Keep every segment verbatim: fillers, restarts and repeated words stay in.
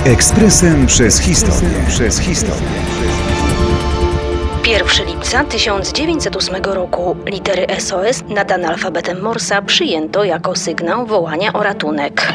Ekspresem przez historię. Przez historię. pierwszego lipca tysiąc dziewięćset ósmego roku litery S O S nadane alfabetem Morsa przyjęto jako sygnał wołania o ratunek.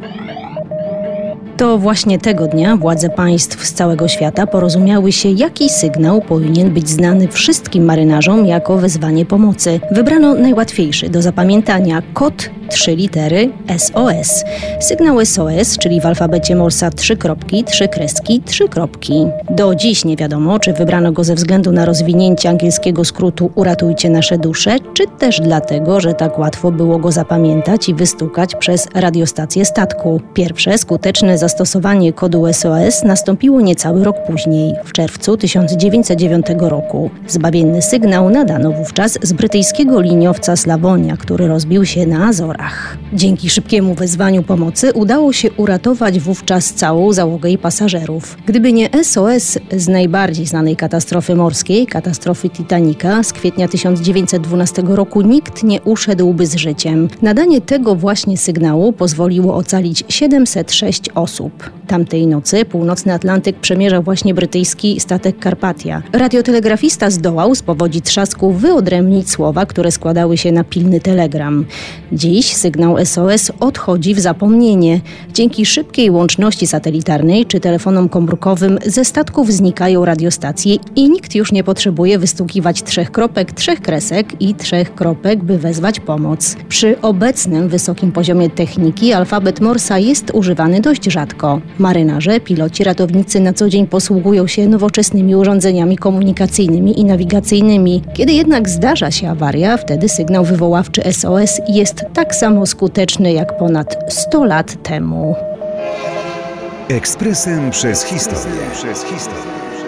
To właśnie tego dnia władze państw z całego świata porozumiały się, jaki sygnał powinien być znany wszystkim marynarzom jako wezwanie pomocy. Wybrano najłatwiejszy do zapamiętania kod trzy litery S O S. Sygnał S O S, czyli w alfabecie Morsa trzy kropki, trzy kreski, trzy kropki. Do dziś nie wiadomo, czy wybrano go ze względu na rozwinięcie angielskiego skrótu Uratujcie nasze dusze, czy też dlatego, że tak łatwo było go zapamiętać i wystukać przez radiostację statku. Pierwsze skuteczne zastosowanie kodu S O S nastąpiło niecały rok później, w czerwcu tysiąc dziewięćset dziewiątego roku. Zbawienny sygnał nadano wówczas z brytyjskiego liniowca Slavonia, który rozbił się na Azorach. Dzięki szybkiemu wezwaniu pomocy udało się uratować wówczas całą załogę i pasażerów. Gdyby nie S O S z najbardziej znanej katastrofy morskiej, katastrofy Titanica z kwietnia tysiąc dziewięćset dwunastego roku, nikt nie uszedłby z życiem. Nadanie tego właśnie sygnału pozwoliło ocalić siedemset sześć osób. Tamtej nocy północny Atlantyk przemierzał właśnie brytyjski statek Carpathia. Radiotelegrafista zdołał z powodzi trzasku wyodrębnić słowa, które składały się na pilny telegram. Dziś sygnał S O S odchodzi w zapomnienie. Dzięki szybkiej łączności satelitarnej czy telefonom komórkowym ze statków znikają radiostacje i nikt już nie potrzebuje wystukiwać trzech kropek, trzech kresek i trzech kropek, by wezwać pomoc. Przy obecnym wysokim poziomie techniki alfabet Morsa jest używany dość rzadko. Marynarze, piloci, ratownicy na co dzień posługują się nowoczesnymi urządzeniami komunikacyjnymi i nawigacyjnymi. Kiedy jednak zdarza się awaria, wtedy sygnał wywoławczy S O S jest tak samo skuteczny jak ponad sto lat temu. Ekspresem przez historię. Przez historię.